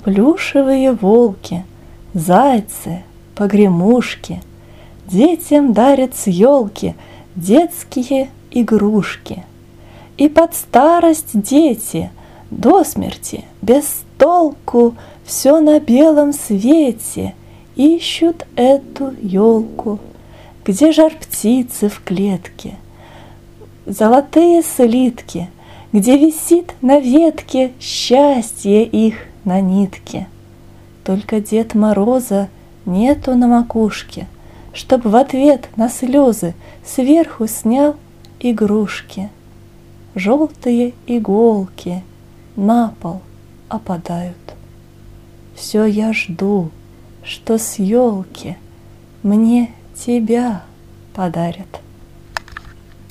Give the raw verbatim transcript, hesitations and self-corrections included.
Плюшевые волки, зайцы, погремушки детям дарят с елки детские игрушки. И под старость дети до смерти без толку все на белом свете ищут эту елку, где жар птицы в клетке, золотые слитки, где висит на ветке счастье их на нитке. Только Дед Мороза нету на макушке, чтоб в ответ на слезы сверху снял игрушки. Желтые иголки на пол опадают. Все я жду, что с елки мне тебя подарят.